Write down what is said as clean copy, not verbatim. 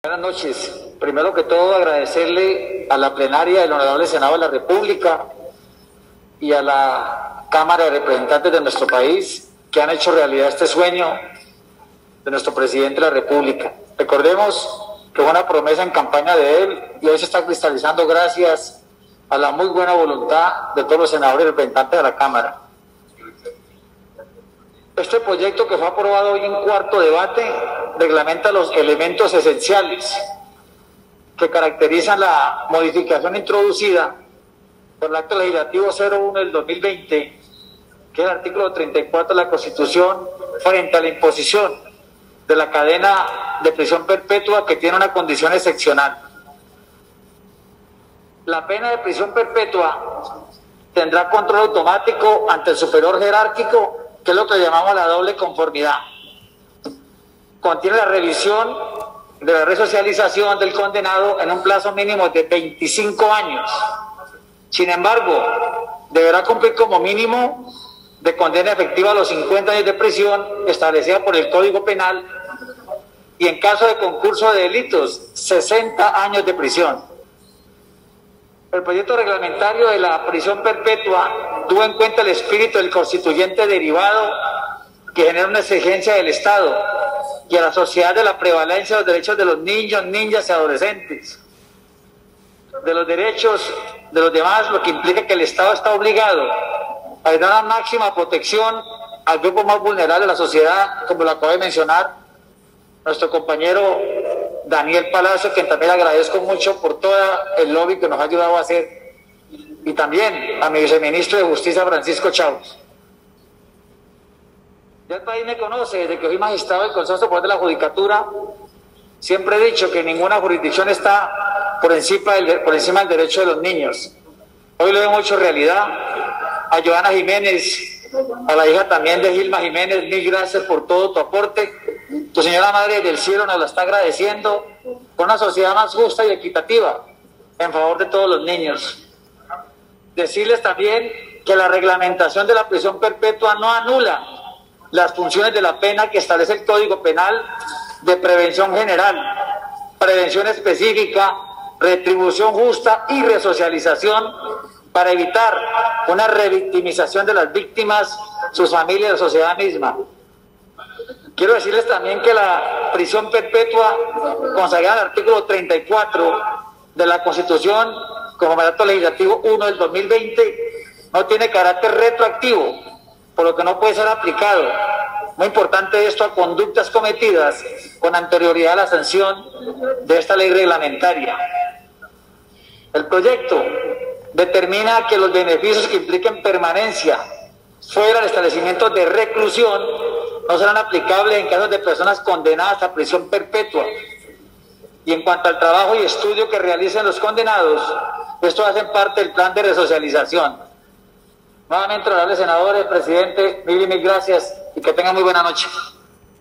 Buenas noches. Primero que todo, agradecerle a la plenaria del Honorable Senado de la República y a la Cámara de Representantes de nuestro país que han hecho realidad este sueño de nuestro presidente de la República. Recordemos que fue una promesa en campaña de él y hoy se está cristalizando gracias a la muy buena voluntad de todos los senadores y representantes de la Cámara. Este proyecto, que fue aprobado hoy en cuarto debate, reglamenta los elementos esenciales que caracterizan la modificación introducida por el Acto Legislativo 01 del 2020, que es el artículo 34 de la Constitución, frente a la imposición de la cadena de prisión perpetua, que tiene una condición excepcional. La pena de prisión perpetua tendrá control automático ante el superior jerárquico, que es lo que llamamos la doble conformidad. Contiene la revisión de la resocialización del condenado en un plazo mínimo de 25 años. Sin embargo, deberá cumplir como mínimo de condena efectiva los 50 años de prisión establecida por el Código Penal y, en caso de concurso de delitos, 60 años de prisión. El proyecto reglamentario de la prisión perpetua tuvo en cuenta el espíritu del constituyente derivado, que genera una exigencia del Estado y a la sociedad de la prevalencia de los derechos de los niños, niñas y adolescentes, de los derechos de los demás, lo que implica que el Estado está obligado a dar la máxima protección al grupo más vulnerable de la sociedad, como lo acaba de mencionar nuestro compañero Daniel Palacio, quien también le agradezco mucho por todo el lobby que nos ha ayudado a hacer, y también a mi viceministro de Justicia, Francisco Chávez. Ya el país me conoce desde que fui magistrado del Consejo Superior de la Judicatura. Siempre he dicho que ninguna jurisdicción está por encima del derecho de los niños. Hoy lo hemos hecho realidad. A Joana Jiménez, a la hija también de Gilma Jiménez, mil gracias por todo tu aporte. Tu señora Madre del Cielo nos lo está agradeciendo por una sociedad más justa y equitativa en favor de todos los niños. Decirles también que la reglamentación de la prisión perpetua no anula las funciones de la pena que establece el Código Penal de prevención general, prevención específica, retribución justa y resocialización, para evitar una revictimización de las víctimas, sus familias y la sociedad misma. Quiero decirles también que la prisión perpetua, consagrada en el artículo 34 de la Constitución como mandato legislativo 1 del 2020, no tiene carácter retroactivo, por lo que no puede ser aplicado. Muy importante esto a conductas cometidas con anterioridad a la sanción de esta ley reglamentaria. El proyecto determina que los beneficios que impliquen permanencia fuera del establecimiento de reclusión no serán aplicables en casos de personas condenadas a prisión perpetua. Y en cuanto al trabajo y estudio que realicen los condenados, estos hacen parte del plan de resocialización. Nuevamente, honorables senadores, presidente, mil gracias y que tengan muy buena noche.